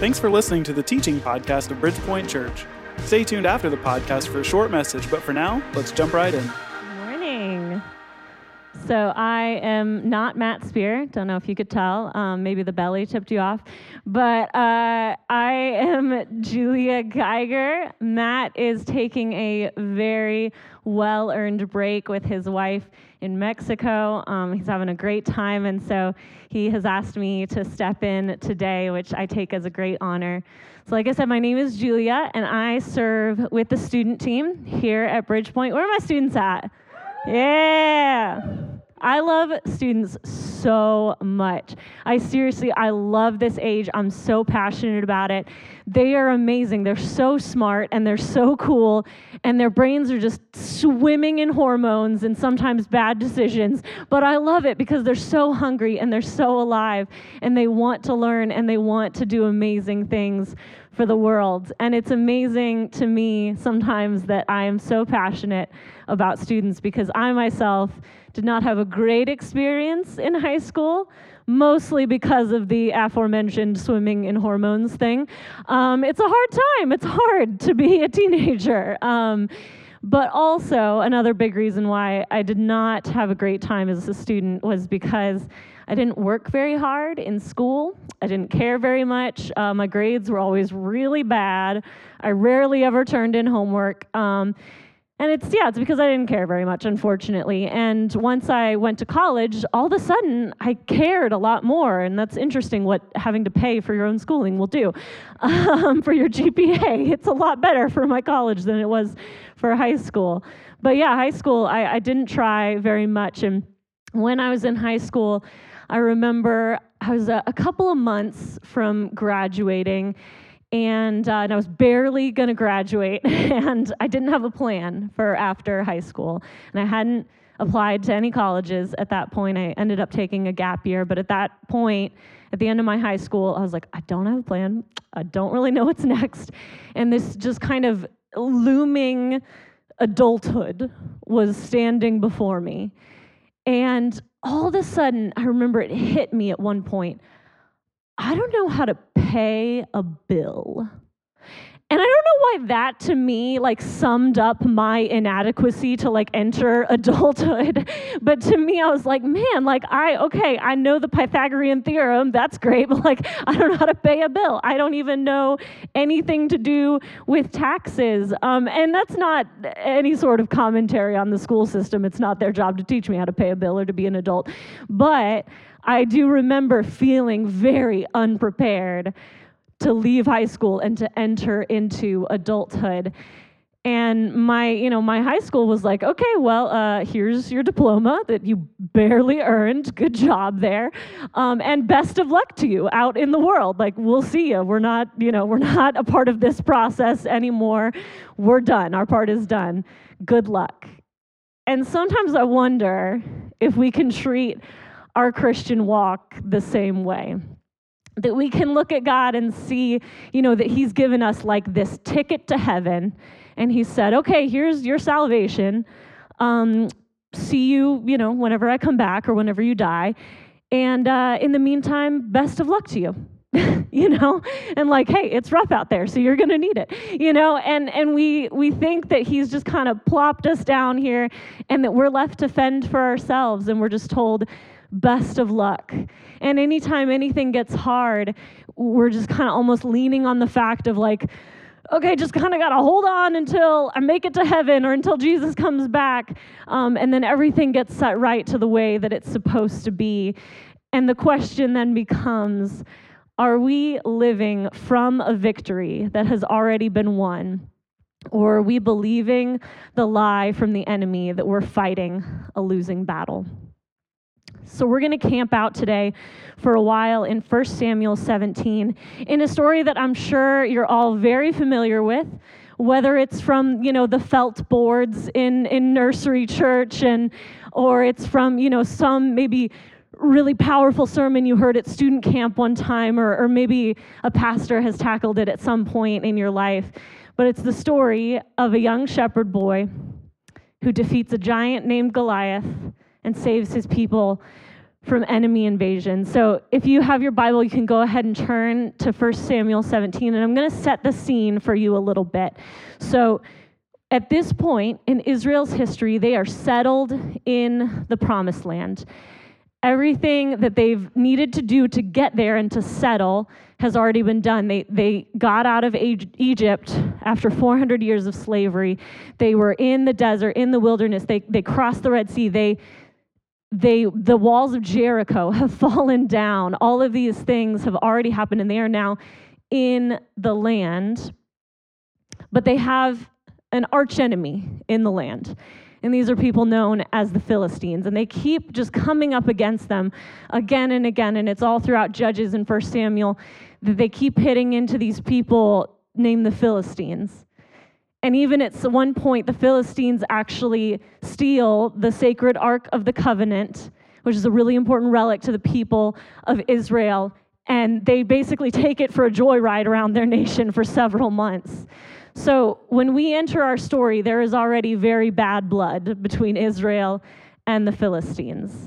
Thanks for listening to the teaching podcast of Bridgepoint Church. Stay tuned after the podcast for a short message, but for now, let's jump right in. Good morning. So I am not Matt Spear. Don't know if you could tell. Maybe the belly tipped you off. But I am Julia Geiger. Matt is taking a very well-earned break with his wife in Mexico. He's having a great time, and so he has asked me to step in today, which I take as a great honor. So like I said, my name is Julia, and I serve with the student team here at Bridgepoint. Where are my students at? Yeah. I love students so much. I love this age. I'm so passionate about it. They are amazing. They're so smart and they're so cool, and their brains are just swimming in hormones and sometimes bad decisions. But I love it because they're so hungry and they're so alive, and they want to learn and they want to do amazing things for the world. And it's amazing to me sometimes that I am so passionate about students because I myself did not have a great experience in high school, mostly because of the aforementioned swimming in hormones thing. It's a hard time. It's hard to be a teenager. But also, another big reason why I did not have a great time as a student was because I didn't work very hard in school. I didn't care very much. My grades were always really bad. I rarely ever turned in homework. And it's because I didn't care very much, unfortunately. And once I went to college, all of a sudden, I cared a lot more. And that's interesting what having to pay for your own schooling will do for your GPA. It's a lot better for my college than it was for high school. But yeah, high school, I didn't try very much. And when I was in high school, I remember I was a couple of months from graduating, and I was barely going to graduate, and I didn't have a plan for after high school, and I hadn't applied to any colleges at that point. I ended up taking a gap year, but at that point, at the end of my high school, I was like, I don't have a plan. I don't really know what's next, and this just kind of looming adulthood was standing before me, and all of a sudden, I remember it hit me at one point. I don't know how to pay a bill. And I don't know why that, to me, summed up my inadequacy to, enter adulthood. But to me, I was like, man, I know the Pythagorean theorem. That's great. But, I don't know how to pay a bill. I don't even know anything to do with taxes. And that's not any sort of commentary on the school system. It's not their job to teach me how to pay a bill or to be an adult. But I do remember feeling very unprepared to leave high school and to enter into adulthood. And my high school was like, okay, well, here's your diploma that you barely earned. Good job there. And best of luck to you out in the world. We'll see you. We're not a part of this process anymore. We're done. Our part is done. Good luck. And sometimes I wonder if we can treat our Christian walk the same way. That we can look at God and see, that He's given us this ticket to heaven, and He said, okay, here's your salvation. See you, whenever I come back or whenever you die. And in the meantime, best of luck to you. And hey, it's rough out there, so you're going to need it, and we think that He's just kind of plopped us down here and that we're left to fend for ourselves, and we're just told, best of luck. And anytime anything gets hard, we're just kind of almost leaning on the fact of okay, just kind of got to hold on until I make it to heaven or until Jesus comes back. And then everything gets set right to the way that it's supposed to be. And the question then becomes, are we living from a victory that has already been won? Or are we believing the lie from the enemy that we're fighting a losing battle? So we're going to camp out today for a while in 1 Samuel 17 in a story that I'm sure you're all very familiar with, whether it's from, the felt boards in nursery church or it's from, some maybe really powerful sermon you heard at student camp one time, or maybe a pastor has tackled it at some point in your life. But it's the story of a young shepherd boy who defeats a giant named Goliath and saves his people from enemy invasion. So if you have your Bible, you can go ahead and turn to 1 Samuel 17, and I'm going to set the scene for you a little bit. So at this point in Israel's history, they are settled in the Promised Land. Everything that they've needed to do to get there and to settle has already been done. They got out of Egypt after 400 years of slavery. They were in the desert, in the wilderness. They crossed the Red Sea. The walls of Jericho have fallen down. All of these things have already happened, and they are now in the land. But they have an archenemy in the land. And these are people known as the Philistines. And they keep just coming up against them again and again. And it's all throughout Judges and 1 Samuel that they keep hitting into these people named the Philistines. And even at one point, the Philistines actually steal the sacred Ark of the Covenant, which is a really important relic to the people of Israel. And they basically take it for a joyride around their nation for several months. So when we enter our story, there is already very bad blood between Israel and the Philistines.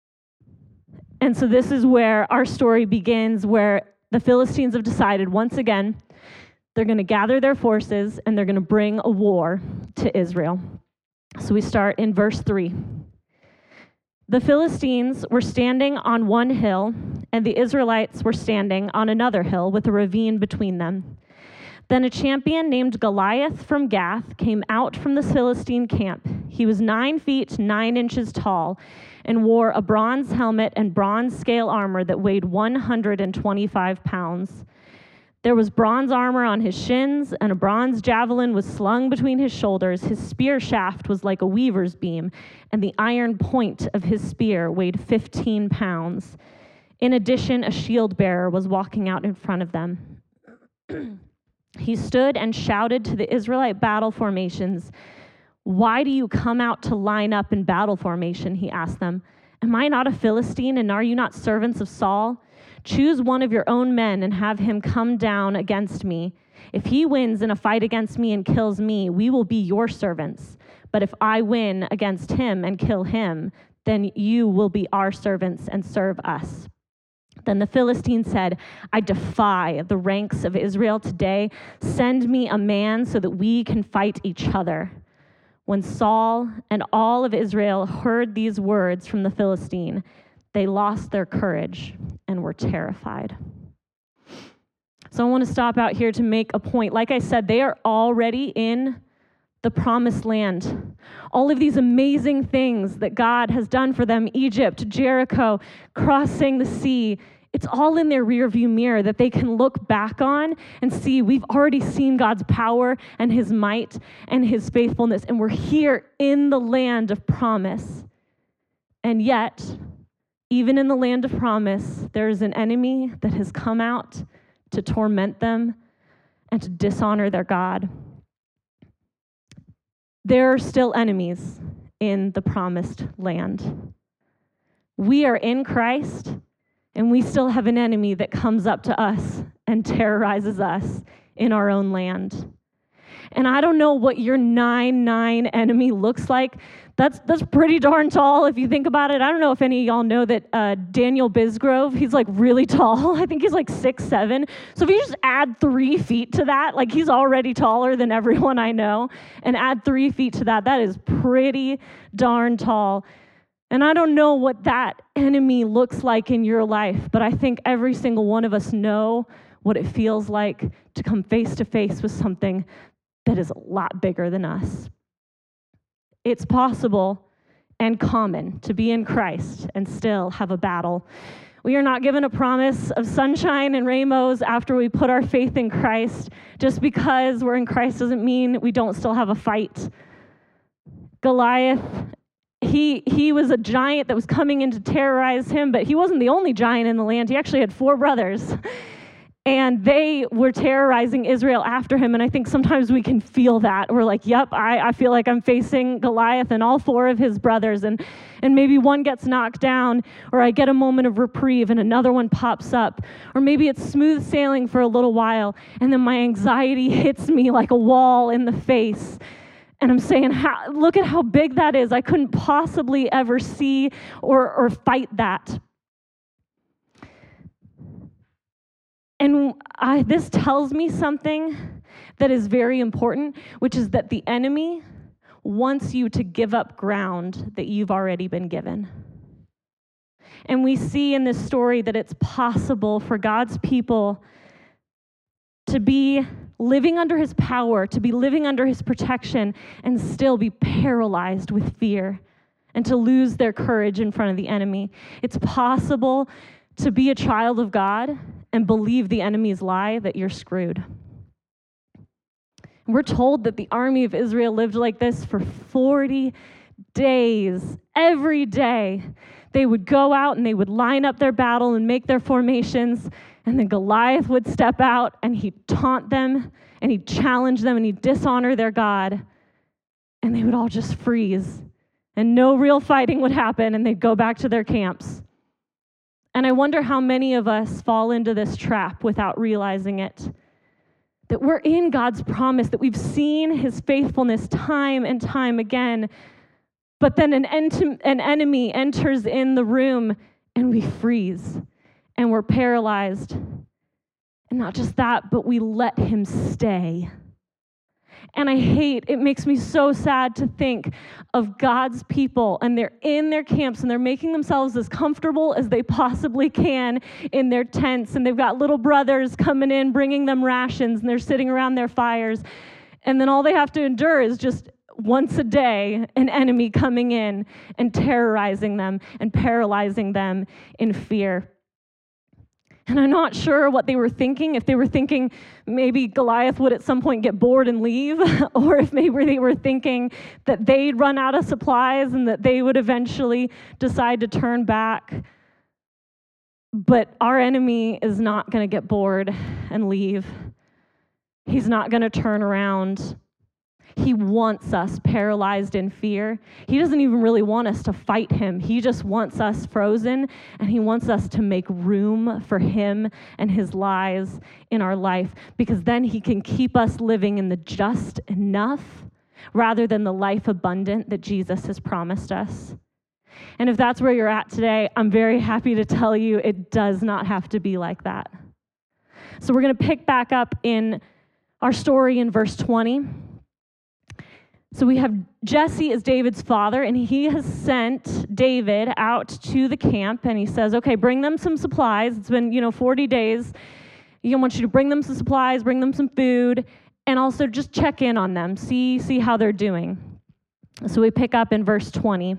And so this is where our story begins, where the Philistines have decided once again, they're going to gather their forces and they're going to bring a war to Israel. So we start in verse 3. The Philistines were standing on one hill, and the Israelites were standing on another hill with a ravine between them. Then a champion named Goliath from Gath came out from the Philistine camp. He was 9 feet 9 inches tall and wore a bronze helmet and bronze scale armor that weighed 125 pounds. There was bronze armor on his shins, and a bronze javelin was slung between his shoulders. His spear shaft was like a weaver's beam, and the iron point of his spear weighed 15 pounds. In addition, a shield bearer was walking out in front of them. He stood and shouted to the Israelite battle formations. "Why do you come out to line up in battle formation?" he asked them. "Am I not a Philistine, and are you not servants of Saul? Choose one of your own men and have him come down against me. If he wins in a fight against me and kills me, we will be your servants. But if I win against him and kill him, then you will be our servants and serve us." Then the Philistine said, "I defy the ranks of Israel today. Send me a man so that we can fight each other." When Saul and all of Israel heard these words from the Philistine, they lost their courage and were terrified. So I want to stop out here to make a point. Like I said, they are already in the Promised Land. All of these amazing things that God has done for them, Egypt, Jericho, crossing the sea, it's all in their rearview mirror that they can look back on and see we've already seen God's power and his might and his faithfulness, and we're here in the land of promise. And yet, even in the land of promise, there is an enemy that has come out to torment them and to dishonor their God. There are still enemies in the promised land. We are in Christ, and we still have an enemy that comes up to us and terrorizes us in our own land. And I don't know what your 9'9" enemy looks like. That's pretty darn tall if you think about it. I don't know if any of y'all know that Daniel Bisgrove, he's like really tall. I think he's like 6'7". So if you just add 3 feet to that, like he's already taller than everyone I know, and add 3 feet to that, that is pretty darn tall. And I don't know what that enemy looks like in your life, but I think every single one of us know what it feels like to come face to face with something that is a lot bigger than us. It's possible and common to be in Christ and still have a battle. We are not given a promise of sunshine and rainbows after we put our faith in Christ. Just because we're in Christ doesn't mean we don't still have a fight. Goliath, he was a giant that was coming in to terrorize him, but he wasn't the only giant in the land. He actually had 4 brothers. And they were terrorizing Israel after him. And I think sometimes we can feel that. We're like, yep, I feel like I'm facing Goliath and all 4 of his brothers. And maybe one gets knocked down, or I get a moment of reprieve and another one pops up. Or maybe it's smooth sailing for a little while, and then my anxiety hits me like a wall in the face. And I'm saying, look at how big that is. I couldn't possibly ever see or fight that. And this tells me something that is very important, which is that the enemy wants you to give up ground that you've already been given. And we see in this story that it's possible for God's people to be living under his power, to be living under his protection, and still be paralyzed with fear and to lose their courage in front of the enemy. It's possible to be a child of God and believe the enemy's lie that you're screwed. We're told that the army of Israel lived like this for 40 days. Every day, they would go out and they would line up their battle and make their formations, and then Goliath would step out and he'd taunt them and he'd challenge them and he'd dishonor their God, and they would all just freeze and no real fighting would happen, and they'd go back to their camps. And I wonder how many of us fall into this trap without realizing it. That we're in God's promise, that we've seen his faithfulness time and time again, but then an enemy enters in the room and we freeze and we're paralyzed. And not just that, but we let him stay. And it makes me so sad to think of God's people, and they're in their camps and they're making themselves as comfortable as they possibly can in their tents, and they've got little brothers coming in, bringing them rations, and they're sitting around their fires. And then all they have to endure is just once a day, an enemy coming in and terrorizing them and paralyzing them in fear. And I'm not sure what they were thinking, if they were thinking maybe Goliath would at some point get bored and leave, or if maybe they were thinking that they'd run out of supplies and that they would eventually decide to turn back. But our enemy is not going to get bored and leave. He's not going to turn around. He wants us paralyzed in fear. He doesn't even really want us to fight him. He just wants us frozen, and he wants us to make room for him and his lies in our life, because then he can keep us living in the just enough rather than the life abundant that Jesus has promised us. And if that's where you're at today, I'm very happy to tell you it does not have to be like that. So we're going to pick back up in our story in verse 20. So we have Jesse as David's father, and he has sent David out to the camp, and he says, okay, bring them some supplies. It's been, 40 days. I want you to bring them some supplies, bring them some food, and also just check in on them, see how they're doing. So we pick up in verse 20.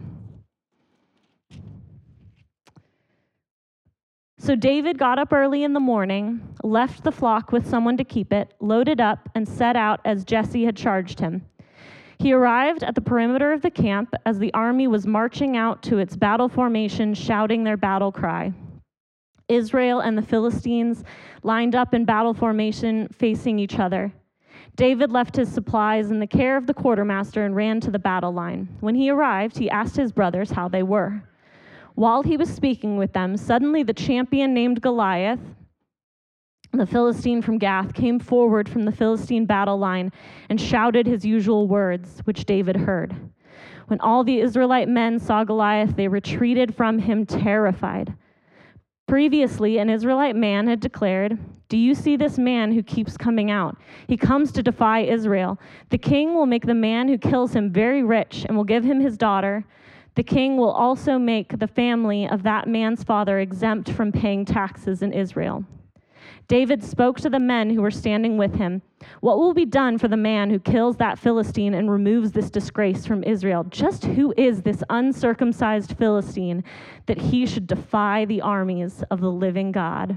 So David got up early in the morning, left the flock with someone to keep it, loaded up, and set out as Jesse had charged him. He arrived at the perimeter of the camp as the army was marching out to its battle formation, shouting their battle cry. Israel and the Philistines lined up in battle formation, facing each other. David left his supplies in the care of the quartermaster and ran to the battle line. When he arrived, he asked his brothers how they were. While he was speaking with them, suddenly the champion named Goliath, the Philistine from Gath, came forward from the Philistine battle line and shouted his usual words, which David heard. When all the Israelite men saw Goliath, they retreated from him terrified. Previously, an Israelite man had declared, "Do you see this man who keeps coming out? He comes to defy Israel. The king will make the man who kills him very rich and will give him his daughter. The king will also make the family of that man's father exempt from paying taxes in Israel." David spoke to the men who were standing with him. "What will be done for the man who kills that Philistine and removes this disgrace from Israel? Just who is this uncircumcised Philistine that he should defy the armies of the living God?"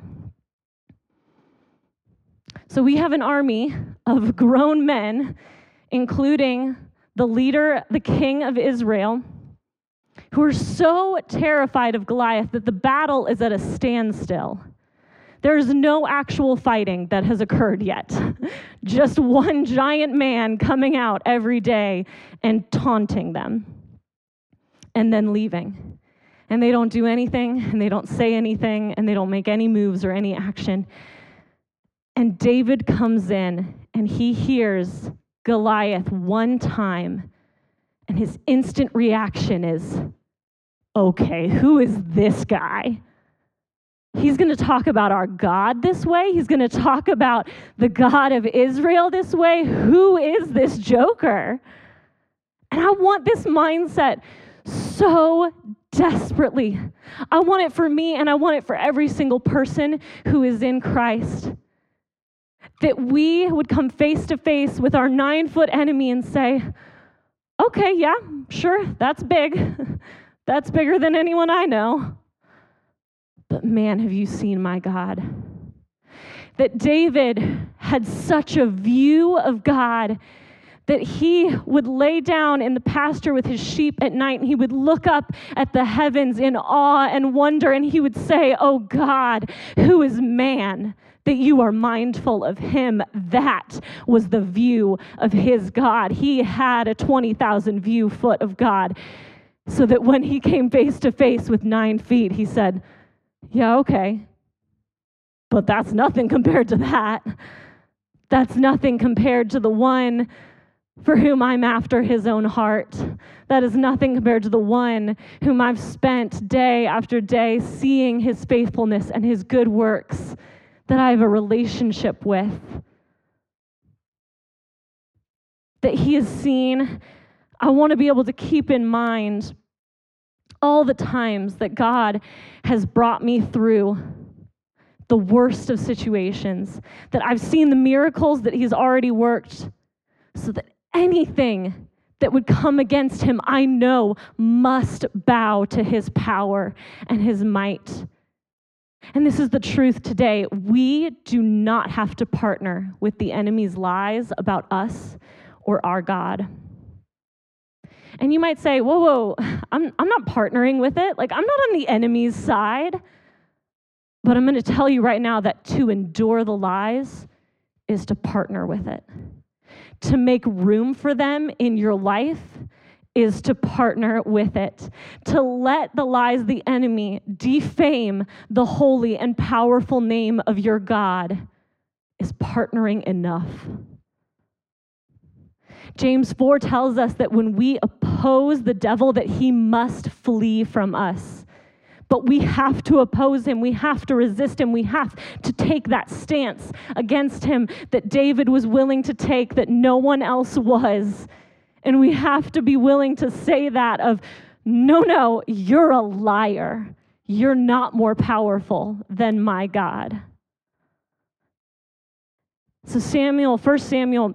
So we have an army of grown men, including the leader, the king of Israel, who are so terrified of Goliath that the battle is at a standstill. There's no actual fighting that has occurred yet. Just one giant man coming out every day and taunting them and then leaving. And they don't do anything, and they don't say anything, and they don't make any moves or any action. And David comes in, and he hears Goliath one time, and his instant reaction is, okay, who is this guy? He's going to talk about our God this way. He's going to talk about the God of Israel this way. Who is this joker? And I want this mindset so desperately. I want it for me, and I want it for every single person who is in Christ. That we would come face to face with our 9-foot enemy and say, okay, yeah, sure, that's big. That's bigger than anyone I know. But man, have you seen my God? That David had such a view of God that he would lay down in the pasture with his sheep at night, and he would look up at the heavens in awe and wonder, and he would say, oh God, who is man that you are mindful of him? That was the view of his God. He had a 20,000 view foot of God, so that when he came face to face with 9 feet, he said, yeah, okay, but that's nothing compared to that. That's nothing compared to the one for whom I'm after his own heart. That is nothing compared to the one whom I've spent day after day seeing his faithfulness and his good works that I have a relationship with. That he has seen. I want to be able to keep in mind all the times that God has brought me through the worst of situations, that I've seen the miracles that he's already worked, so that anything that would come against him, I know must bow to his power and his might. And this is the truth today. We do not have to partner with the enemy's lies about us or our God. And you might say, whoa, I'm not partnering with it. Like, I'm not on the enemy's side. But I'm going to tell you right now that to endure the lies is to partner with it. To make room for them in your life is to partner with it. To let the lies of the enemy defame the holy and powerful name of your God is partnering enough. James 4 tells us that when we oppose the devil, that he must flee from us. But we have to oppose him. We have to resist him. We have to take that stance against him that David was willing to take, that no one else was. And we have to be willing to say that of, no, you're a liar. You're not more powerful than my God. So 1 Samuel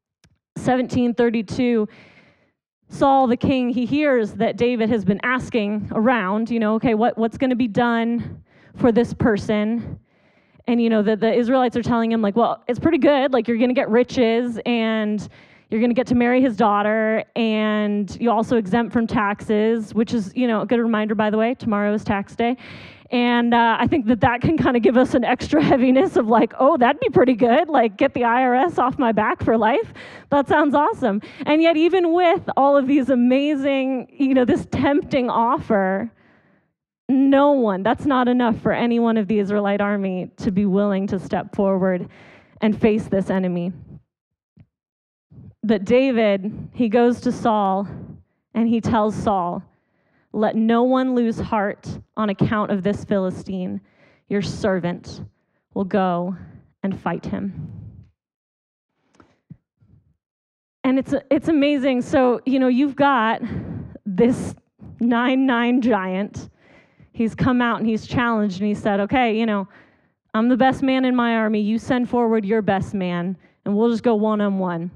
17:32, Saul the king, he hears that David has been asking around, okay, what's going to be done for this person? And, the Israelites are telling him, like, well, it's pretty good. Like, you're going to get riches, and you're going to get to marry his daughter, and you also exempt from taxes, which is, a good reminder, by the way, tomorrow is tax day. And I think that can kind of give us an extra heaviness of like, oh, that'd be pretty good. Like, get the IRS off my back for life. That sounds awesome. And yet, even with all of these amazing, this tempting offer, that's not enough for any one of the Israelite army to be willing to step forward and face this enemy. But David, he goes to Saul, and he tells Saul, let no one lose heart on account of this Philistine. Your servant will go and fight him. And it's amazing. So, you've got this 9'9" giant. He's come out and he's challenged, and he said, okay, I'm the best man in my army. You send forward your best man, and we'll just go one-on-one.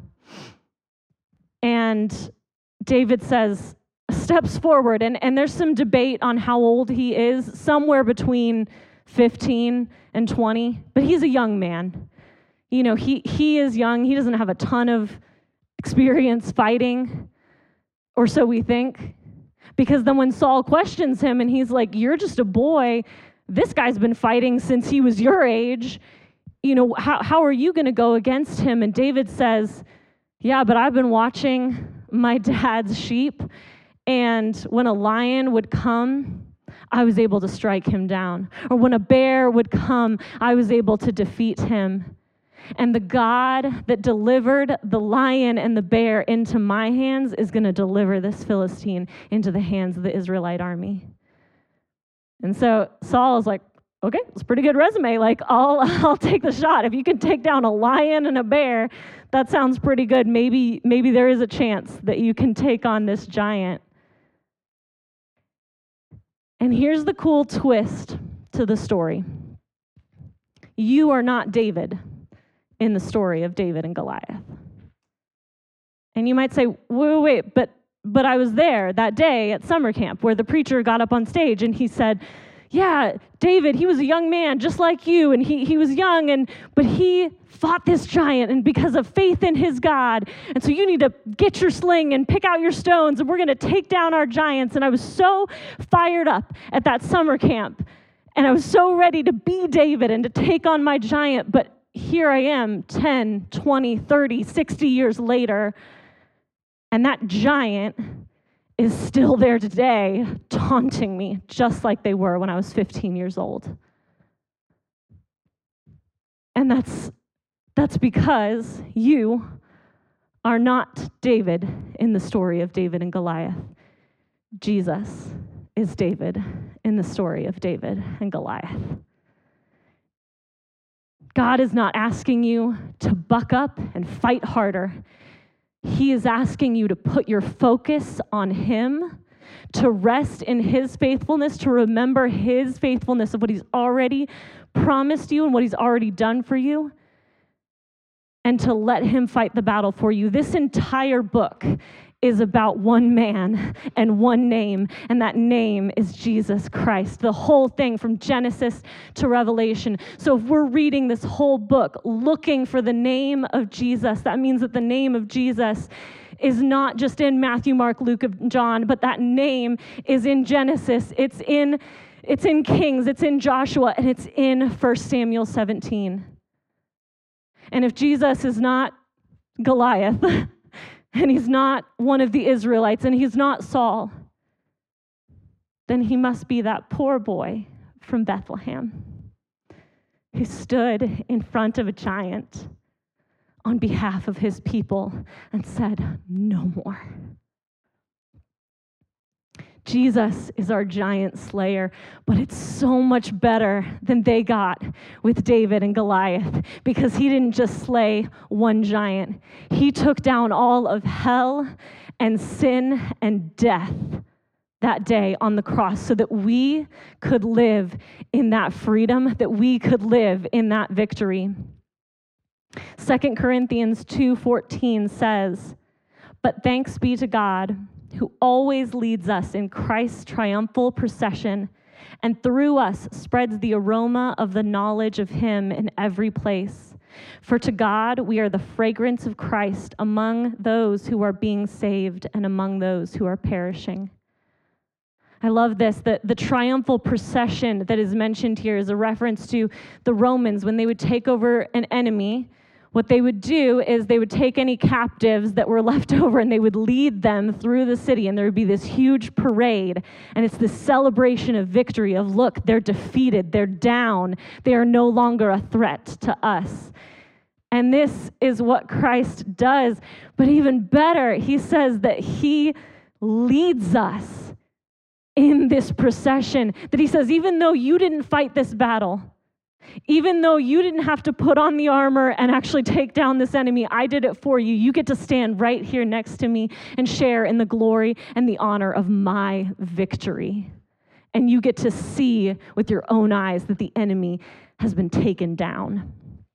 And David steps forward, and there's some debate on how old he is, somewhere between 15 and 20, but he's a young man. He is young. He doesn't have a ton of experience fighting, or so we think, because then when Saul questions him and he's like, you're just a boy, this guy's been fighting since he was your age, how are you going to go against him? And David says, yeah, but I've been watching my dad's sheep, and when a lion would come, I was able to strike him down. Or when a bear would come, I was able to defeat him. And the God that delivered the lion and the bear into my hands is going to deliver this Philistine into the hands of the Israelite army. And so Saul is like, okay, it's a pretty good resume. Like, I'll take the shot. If you can take down a lion and a bear, that sounds pretty good. Maybe there is a chance that you can take on this giant. And here's the cool twist to the story. You are not David in the story of David and Goliath. And you might say, wait, but I was there that day at summer camp where the preacher got up on stage and he said, yeah, David, he was a young man just like you, and he was young, but he fought this giant, and because of faith in his God, and so you need to get your sling and pick out your stones, and we're going to take down our giants. And I was so fired up at that summer camp, and I was so ready to be David and to take on my giant, but here I am 10, 20, 30, 60 years later, and that giant is still there today, taunting me, just like they were when I was 15 years old. And that's because you are not David in the story of David and Goliath. Jesus is David in the story of David and Goliath. God is not asking you to buck up and fight harder. He is asking you to put your focus on him, to rest in his faithfulness, to remember his faithfulness of what he's already promised you and what he's already done for you, and to let him fight the battle for you. This entire book is about one man and one name, and that name is Jesus Christ. The whole thing from Genesis to Revelation. So if we're reading this whole book looking for the name of Jesus, that means that the name of Jesus is not just in Matthew, Mark, Luke, and John, but that name is in Genesis, it's in Kings, it's in Joshua, and it's in 1 Samuel 17. And if Jesus is not Goliath, and he's not one of the Israelites, and he's not Saul, then he must be that poor boy from Bethlehem who stood in front of a giant on behalf of his people and said, no more. Jesus is our giant slayer, but it's so much better than they got with David and Goliath, because he didn't just slay one giant. He took down all of hell and sin and death that day on the cross so that we could live in that freedom, that we could live in that victory. 2 Corinthians 2:14 says, "But thanks be to God, who always leads us in Christ's triumphal procession, and through us spreads the aroma of the knowledge of him in every place. For to God we are the fragrance of Christ among those who are being saved and among those who are perishing." I love this, that the triumphal procession that is mentioned here is a reference to the Romans when they would take over an enemy. What they would do is they would take any captives that were left over and they would lead them through the city, and there would be this huge parade, and it's this celebration of victory of, look, they're defeated, they're down, they are no longer a threat to us. And this is what Christ does, but even better, he says that he leads us in this procession, that he says, even though you didn't fight this battle, even though you didn't have to put on the armor and actually take down this enemy, I did it for you. You get to stand right here next to me and share in the glory and the honor of my victory. And you get to see with your own eyes that the enemy has been taken down.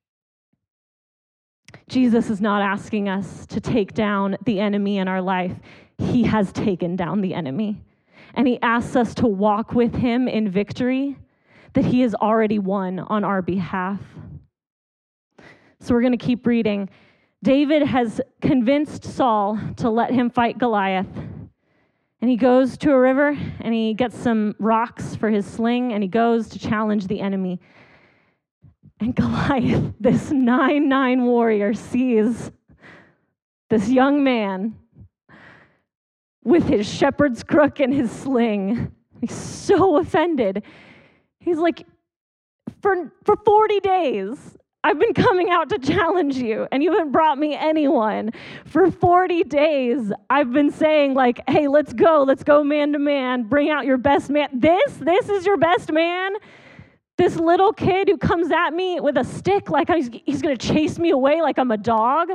Jesus is not asking us to take down the enemy in our life. He has taken down the enemy. And he asks us to walk with him in victory that he has already won on our behalf. So we're going to keep reading. David has convinced Saul to let him fight Goliath. And he goes to a river and he gets some rocks for his sling and he goes to challenge the enemy. And Goliath, this 9'9" warrior, sees this young man with his shepherd's crook and his sling. He's so offended. He's like, for 40 days, I've been coming out to challenge you, and you haven't brought me anyone. For 40 days, I've been saying, like, hey, let's go man to man, bring out your best man. This is your best man? This little kid who comes at me with a stick like he's going to chase me away like I'm a dog?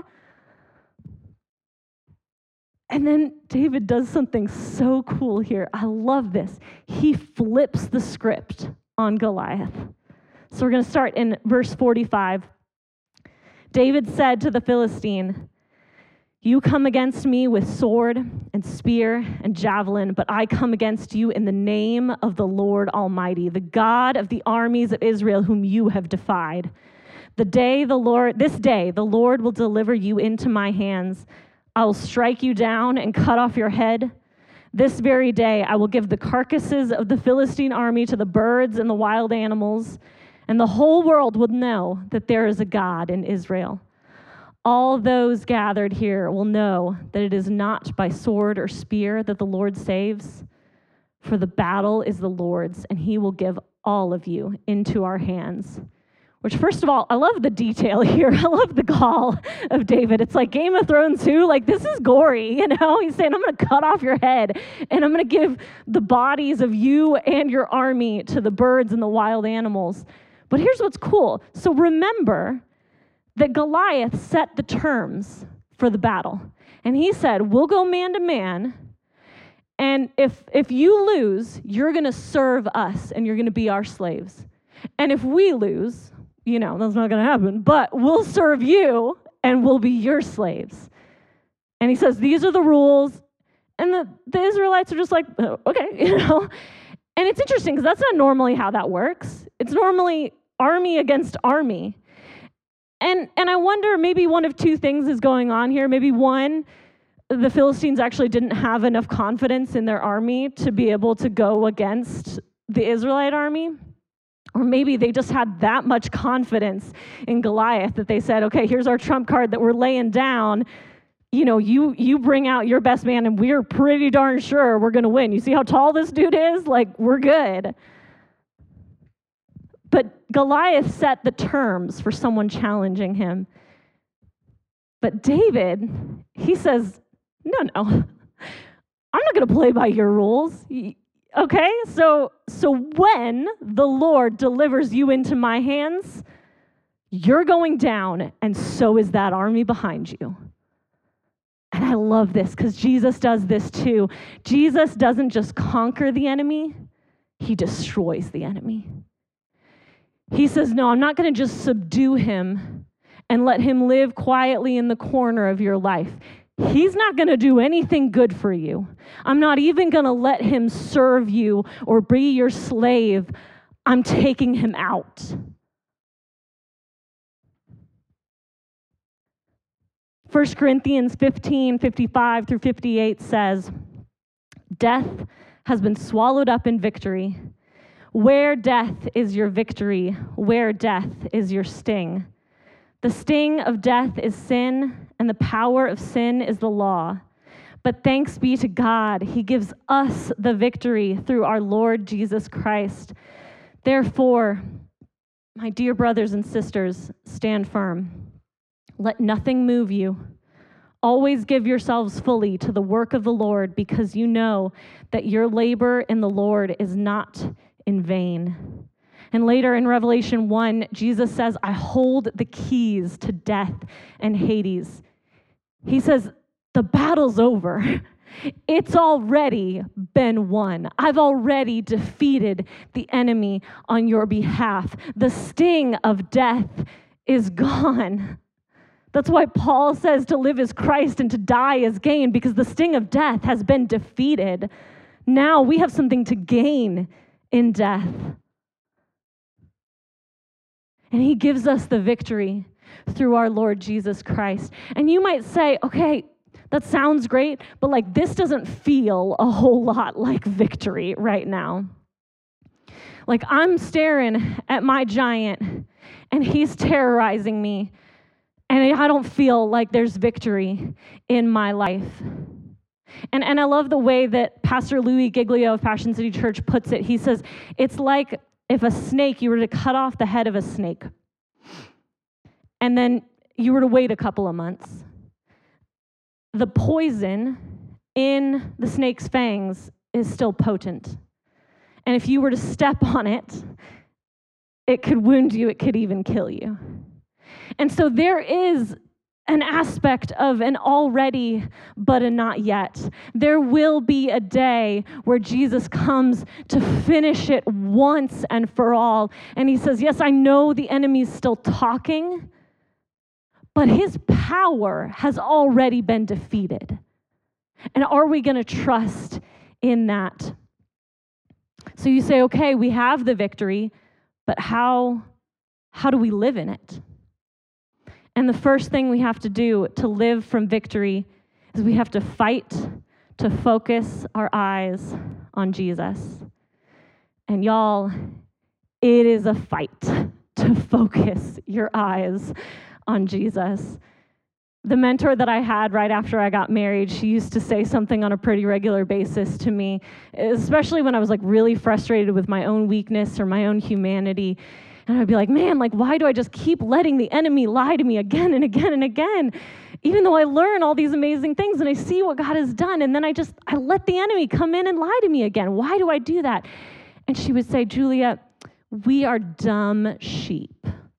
And then David does something so cool here. I love this. He flips the script on Goliath. So we're going to start in verse 45. David said to the Philistine, you come against me with sword and spear and javelin, but I come against you in the name of the Lord Almighty, the God of the armies of Israel, whom you have defied. This day the Lord will deliver you into my hands. I will strike you down and cut off your head. This very day I will give the carcasses of the Philistine army to the birds and the wild animals, and the whole world will know that there is a God in Israel. All those gathered here will know that it is not by sword or spear that the Lord saves, for the battle is the Lord's, and he will give all of you into our hands. Which, first of all, I love the detail here. I love the call of David. It's like Game of Thrones too. Like, this is gory, you know? He's saying, I'm going to cut off your head, and I'm going to give the bodies of you and your army to the birds and the wild animals. But here's what's cool. So remember that Goliath set the terms for the battle. And he said, we'll go man to man, and if you lose, you're going to serve us, and you're going to be our slaves. And if we lose, you know, that's not going to happen, but we'll serve you, and we'll be your slaves. And he says, these are the rules. And the Israelites are just like, oh, okay, you know. And it's interesting, because that's not normally how that works. It's normally army against army. And I wonder, maybe one of two things is going on here. Maybe one, the Philistines actually didn't have enough confidence in their army to be able to go against the Israelite army. Or maybe they just had that much confidence in Goliath that they said, okay, here's our trump card that we're laying down. You know, you bring out your best man, and we're pretty darn sure we're going to win. You see how tall this dude is? Like, we're good. But Goliath set the terms for someone challenging him. But David, he says, no, I'm not going to play by your rules. Okay, so when the Lord delivers you into my hands, you're going down, and so is that army behind you. And I love this, because Jesus does this too. Jesus doesn't just conquer the enemy, he destroys the enemy. He says, no, I'm not going to just subdue him and let him live quietly in the corner of your life. He's not going to do anything good for you. I'm not even going to let him serve you or be your slave. I'm taking him out. 1 Corinthians 15:55 through 58 says, death has been swallowed up in victory. Where death is your victory, where death is your sting. The sting of death is sin, and the power of sin is the law. But thanks be to God, he gives us the victory through our Lord Jesus Christ. Therefore, my dear brothers and sisters, stand firm. Let nothing move you. Always give yourselves fully to the work of the Lord, because you know that your labor in the Lord is not in vain. And later in Revelation 1, Jesus says, I hold the keys to death and Hades. He says, the battle's over. It's already been won. I've already defeated the enemy on your behalf. The sting of death is gone. That's why Paul says to live is Christ and to die is gain, because the sting of death has been defeated. Now we have something to gain in death. And he gives us the victory through our Lord Jesus Christ. And you might say, okay, that sounds great, but like this doesn't feel a whole lot like victory right now. Like I'm staring at my giant and he's terrorizing me, and I don't feel like there's victory in my life. And I love the way that Pastor Louis Giglio of Passion City Church puts it. He says, it's like if a snake, you were to cut off the head of a snake. and then you were to wait a couple of months, the poison in the snake's fangs is still potent. And if you were to step on it, it could wound you, it could even kill you. And so there is an aspect of an already, but a not yet. There will be a day where Jesus comes to finish it once and for all. And he says, yes, I know the enemy's still talking, but his power has already been defeated. And are we going to trust in that? So you say, okay, we have the victory, but how do we live in it? And the first thing we have to do to live from victory is we have to fight to focus our eyes on Jesus. And y'all, it is a fight to focus your eyes on Jesus. The mentor that I had right after I got married, she used to say something on a pretty regular basis to me, especially when I was like really frustrated with my own weakness or my own humanity. And I'd be like, man, like, why do I just keep letting the enemy lie to me again and again and again? Even though I learn all these amazing things and I see what God has done, and then I let the enemy come in and lie to me again. Why do I do that? And she would say, Julia, we are dumb sheep.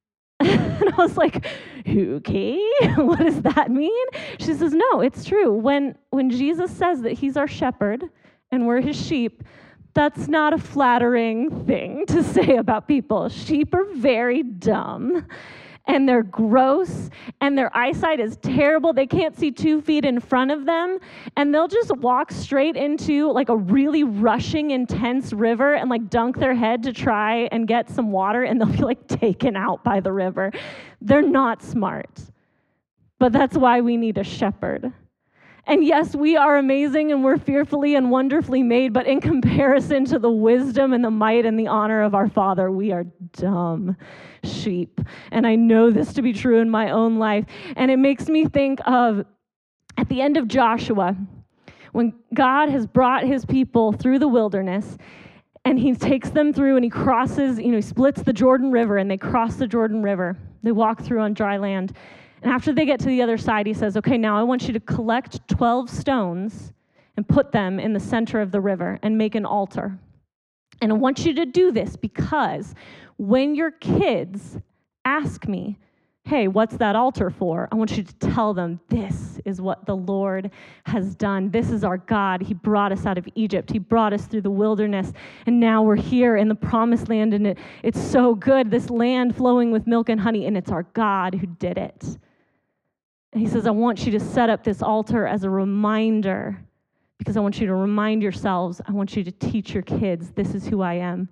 And I was like, okay, what does that mean? She says, no, it's true. When Jesus says that he's our shepherd and we're his sheep, that's not a flattering thing to say about people. Sheep are very dumb, and they're gross, and their eyesight is terrible. They can't see 2 feet in front of them, and they'll just walk straight into like a really rushing, intense river and like dunk their head to try and get some water, and they'll be like taken out by the river. They're not smart, but that's why we need a shepherd. And yes, we are amazing and we're fearfully and wonderfully made, but in comparison to the wisdom and the might and the honor of our Father, we are dumb sheep. And I know this to be true in my own life. And it makes me think of at the end of Joshua, when God has brought his people through the wilderness, and he takes them through and he crosses, he splits the Jordan River, and they cross the Jordan River. They walk through on dry land. And after they get to the other side, he says, okay, now I want you to collect 12 stones and put them in the center of the river and make an altar. And I want you to do this because when your kids ask me, hey, what's that altar for? I want you to tell them this is what the Lord has done. This is our God. He brought us out of Egypt. He brought us through the wilderness. And now we're here in the promised land, and it's so good, this land flowing with milk and honey, and it's our God who did it. And he says, I want you to set up this altar as a reminder because I want you to remind yourselves, I want you to teach your kids, this is who I am.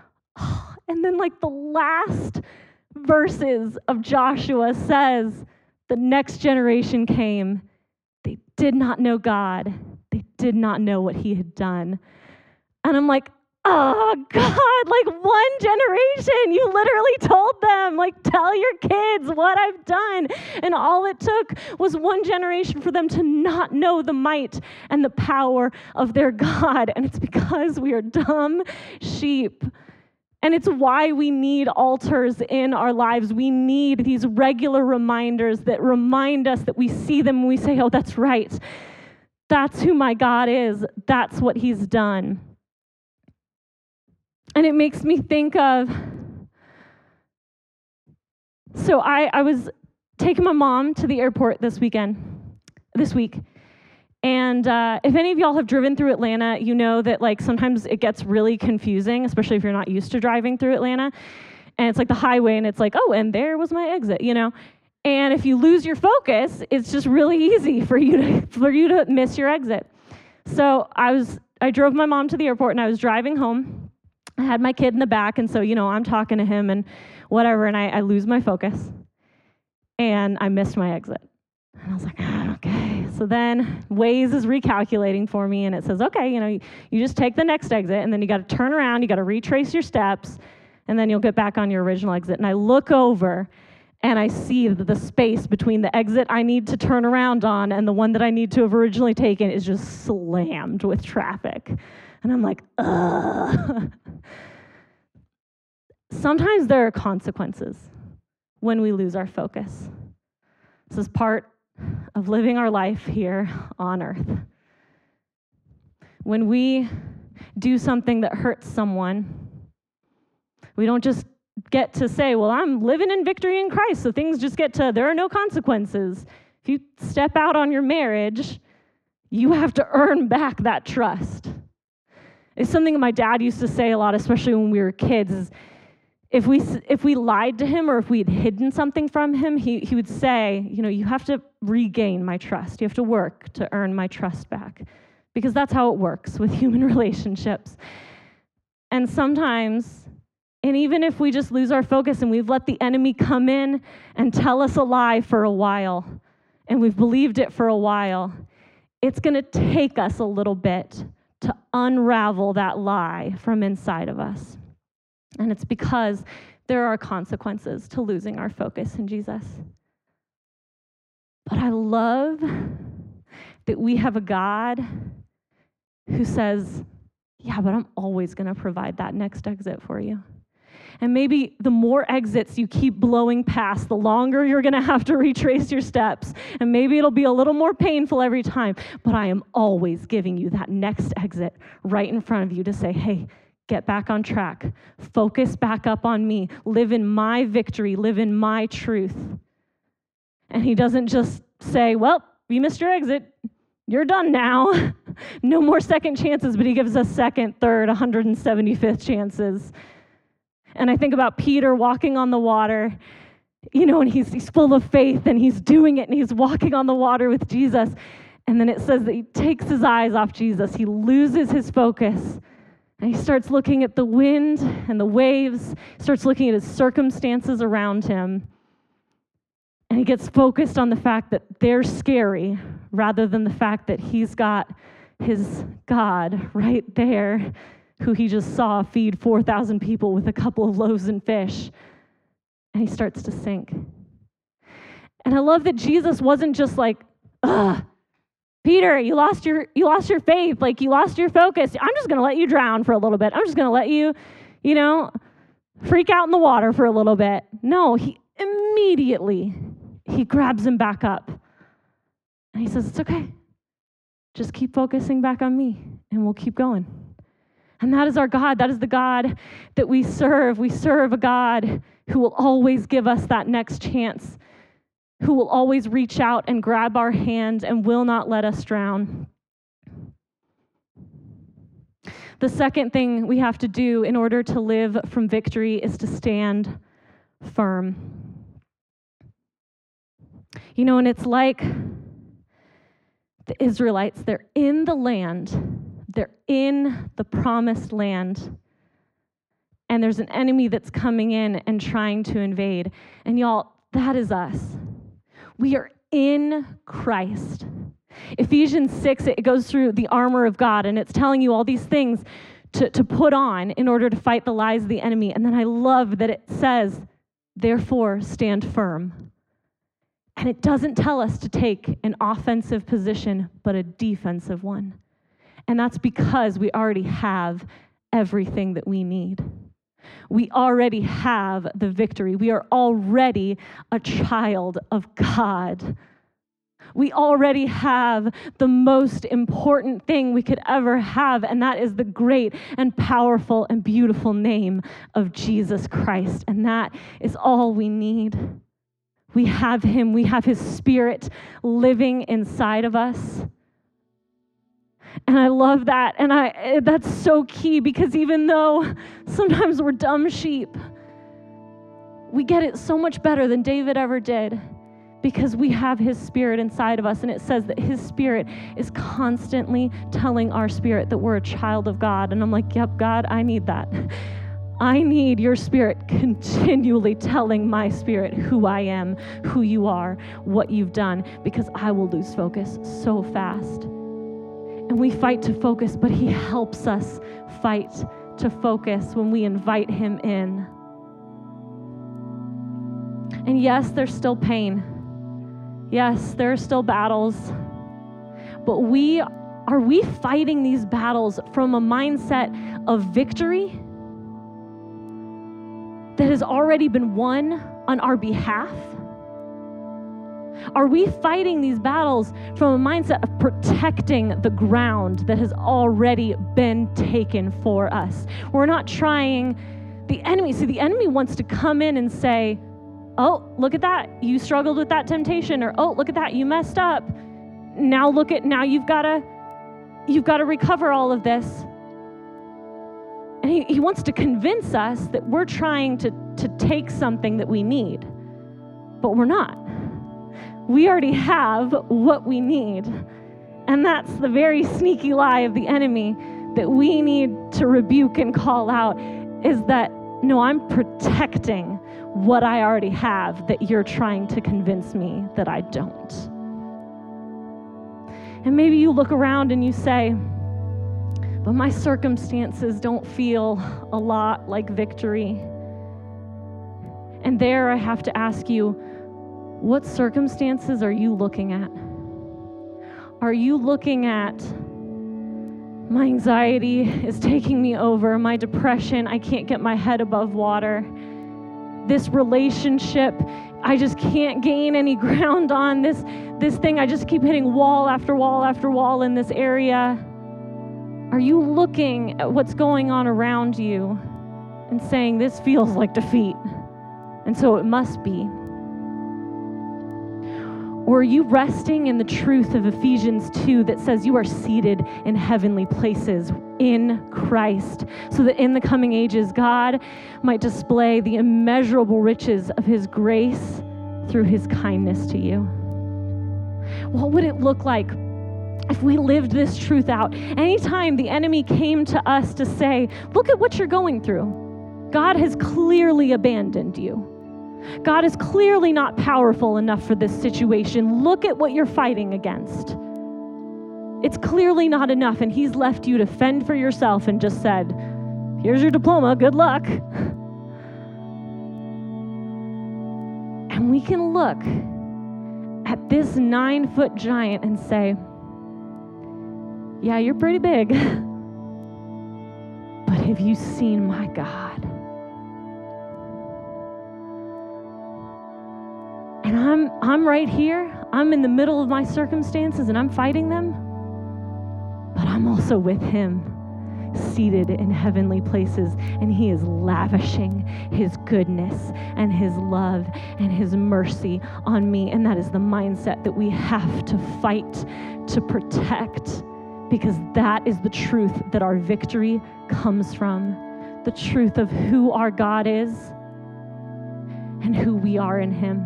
And then like the last verses of Joshua says, the next generation came. They did not know God. They did not know what he had done. And I'm like, oh, God, like one generation, you literally told them, like, tell your kids what I've done. And all it took was one generation for them to not know the might and the power of their God. And it's because we are dumb sheep. And it's why we need altars in our lives. We need these regular reminders that remind us that we see them and we say, oh, that's right. That's who my God is. That's what he's done. And it makes me think of, so I was taking my mom to the airport this week. And if any of y'all have driven through Atlanta, you know that like sometimes it gets really confusing, especially if you're not used to driving through Atlanta. And it's like the highway and it's like, oh, and there was my exit, And if you lose your focus, it's just really easy for you to miss your exit. So I drove my mom to the airport and I was driving home. I had my kid in the back, and so, I'm talking to him and whatever, and I lose my focus, and I missed my exit. And I was like, okay. So then Waze is recalculating for me, and it says, okay, you just take the next exit, and then you got to turn around, you got to retrace your steps, and then you'll get back on your original exit. And I look over, and I see that the space between the exit I need to turn around on and the one that I need to have originally taken is just slammed with traffic. And I'm like, ugh. Sometimes there are consequences when we lose our focus. This is part of living our life here on earth. When we do something that hurts someone, we don't just get to say, well, I'm living in victory in Christ, so things just there are no consequences. If you step out on your marriage, you have to earn back that trust. It's something my dad used to say a lot, especially when we were kids, is if we lied to him or if we had hidden something from him, he would say, you have to regain my trust. You have to work to earn my trust back. Because that's how it works with human relationships. And sometimes, and even if we just lose our focus and we've let the enemy come in and tell us a lie for a while, and we've believed it for a while, it's going to take us a little bit to unravel that lie from inside of us. And it's because there are consequences to losing our focus in Jesus. But I love that we have a God who says, yeah, but I'm always going to provide that next exit for you. And maybe the more exits you keep blowing past, the longer you're going to have to retrace your steps. And maybe it'll be a little more painful every time. But I am always giving you that next exit right in front of you to say, hey, get back on track. Focus back up on me. Live in my victory. Live in my truth. And he doesn't just say, well, you missed your exit. You're done now. No more second chances, but he gives us second, third, 175th chances. And I think about Peter walking on the water, and he's full of faith and he's doing it and he's walking on the water with Jesus. And then it says that he takes his eyes off Jesus. He loses his focus and he starts looking at the wind and the waves, starts looking at his circumstances around him. And he gets focused on the fact that they're scary rather than the fact that he's got his God right there, who he just saw feed 4,000 people with a couple of loaves and fish. And he starts to sink. And I love that Jesus wasn't just like, Peter, you lost your faith, like you lost your focus. I'm just going to let you drown for a little bit. I'm just going to let you, freak out in the water for a little bit. No, he immediately grabs him back up. And he says, it's okay. Just keep focusing back on me and we'll keep going. And that is our God. That is the God that we serve. We serve a God who will always give us that next chance, who will always reach out and grab our hand and will not let us drown. The second thing we have to do in order to live from victory is to stand firm. And it's like the Israelites, they're in the land. They're in the promised land, and there's an enemy that's coming in and trying to invade. And y'all, that is us. We are in Christ. Ephesians 6, it goes through the armor of God, and it's telling you all these things to put on in order to fight the lies of the enemy. And then I love that it says, therefore, stand firm. And it doesn't tell us to take an offensive position, but a defensive one. And that's because we already have everything that we need. We already have the victory. We are already a child of God. We already have the most important thing we could ever have, and that is the great and powerful and beautiful name of Jesus Christ. And that is all we need. We have him. We have his Spirit living inside of us. And I love that, and that's so key, because even though sometimes we're dumb sheep, we get it so much better than David ever did, because we have his Spirit inside of us, and it says that his Spirit is constantly telling our spirit that we're a child of God. And I'm like, yep, God, I need that. I need your Spirit continually telling my spirit who I am, who you are, what you've done, because I will lose focus so fast. And we fight to focus, but he helps us fight to focus when we invite him in. And yes, there's still pain. Yes, there are still battles. But are we fighting these battles from a mindset of victory? That that has already been won on our behalf? Are we fighting these battles from a mindset of protecting the ground that has already been taken for us? We're not trying the enemy. See, the enemy wants to come in and say, oh, look at that. You struggled with that temptation. Or, oh, look at that. You messed up. Now you've got to recover all of this. And he wants to convince us that we're trying to take something that we need, but we're not. We already have what we need. And that's the very sneaky lie of the enemy that we need to rebuke and call out, is that, no, I'm protecting what I already have that you're trying to convince me that I don't. And maybe you look around and you say, but my circumstances don't feel a lot like victory. And there I have to ask you, what circumstances are you looking at? Are you looking at, my anxiety is taking me over, my depression, I can't get my head above water, this relationship, I just can't gain any ground on, this thing, I just keep hitting wall after wall after wall in this area? Are you looking at what's going on around you and saying, this feels like defeat, and so it must be? Or are you resting in the truth of Ephesians 2 that says you are seated in heavenly places in Christ, so that in the coming ages, God might display the immeasurable riches of his grace through his kindness to you? What would it look like if we lived this truth out? Anytime the enemy came to us to say, look at what you're going through, God has clearly abandoned you. God is clearly not powerful enough for this situation. Look at what you're fighting against. It's clearly not enough, and he's left you to fend for yourself and just said, here's your diploma, good luck. And we can look at this 9-foot giant and say, yeah, you're pretty big, but have you seen my God? And I'm right here. I'm in the middle of my circumstances and I'm fighting them. But I'm also with him, seated in heavenly places, and he is lavishing his goodness and his love and his mercy on me. And that is the mindset that we have to fight to protect, because that is the truth that our victory comes from. The truth of who our God is and who we are in him.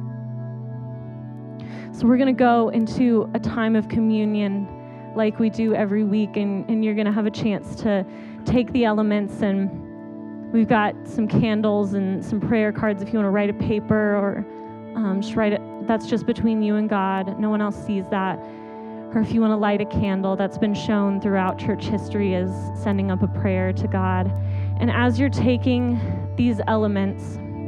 So we're going to go into a time of communion like we do every week, and you're going to have a chance to take the elements, and we've got some candles and some prayer cards if you want to write a paper, or just write it. That's just between you and God. No one else sees that. Or if you want to light a candle, that's been shown throughout church history as sending up a prayer to God. And as you're taking these elements,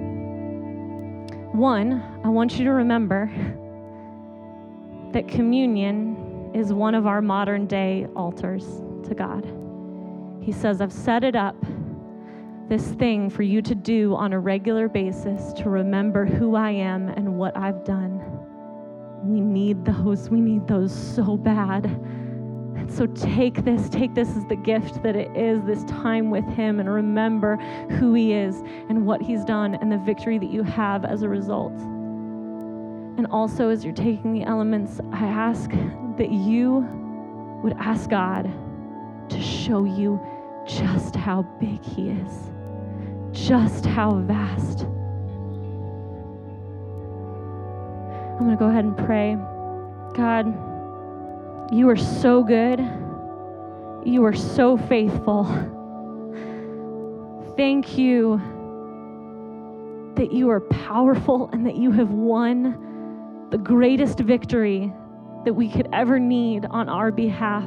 one, I want you to remember that communion is one of our modern day altars to God. He says, I've set it up, this thing for you to do on a regular basis to remember who I am and what I've done. We need those so bad. And so take this as the gift that it is, this time with him, and remember who he is and what he's done and the victory that you have as a result. And also, as you're taking the elements, I ask that you would ask God to show you just how big he is, just how vast. I'm going to go ahead and pray. God, you are so good. You are so faithful. Thank you that you are powerful and that you have won the greatest victory that we could ever need on our behalf.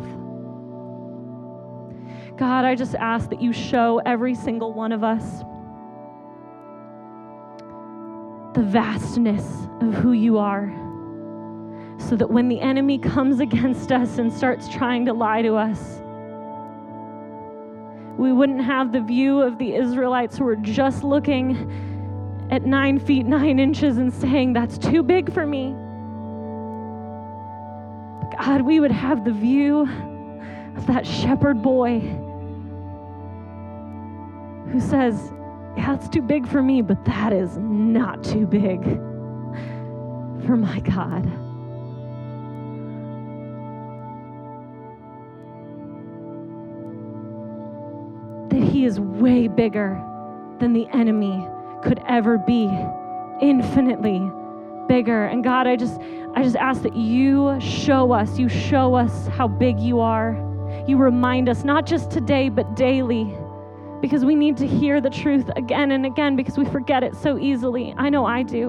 God, I just ask that you show every single one of us the vastness of who you are, so that when the enemy comes against us and starts trying to lie to us, We wouldn't have the view of the Israelites who were just looking at 9 feet 9 inches and saying, that's too big for me. God, we would have the view of that shepherd boy who says, yeah, it's too big for me, but that is not too big for my God. That he is way bigger than the enemy could ever be, infinitely bigger. And God, I just ask that you show us how big you are. You remind us, not just today, but daily, because we need to hear the truth again and again because we forget it so easily. I know I do.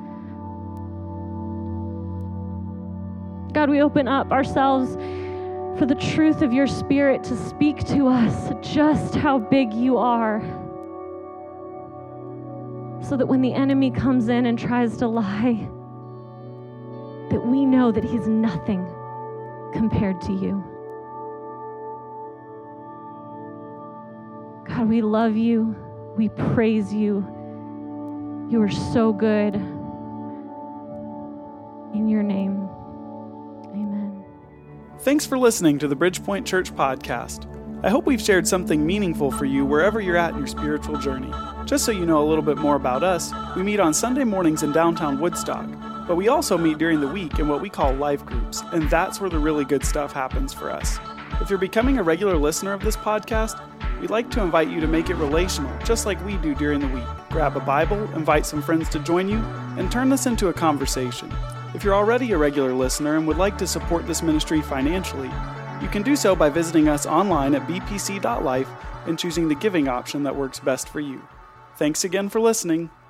God, we open up ourselves for the truth of your Spirit to speak to us just how big you are, so that when the enemy comes in and tries to lie, that we know that he's nothing compared to you. God, we love you. We praise you. You are so good. In your name, amen. Thanks for listening to the Bridgepoint Church podcast. I hope we've shared something meaningful for you wherever you're at in your spiritual journey. Just so you know a little bit more about us, we meet on Sunday mornings in downtown Woodstock, but we also meet during the week in what we call life groups, and that's where the really good stuff happens for us. If you're becoming a regular listener of this podcast, we'd like to invite you to make it relational, just like we do during the week. Grab a Bible, invite some friends to join you, and turn this into a conversation. If you're already a regular listener and would like to support this ministry financially, you can do so by visiting us online at bpc.life and choosing the giving option that works best for you. Thanks again for listening.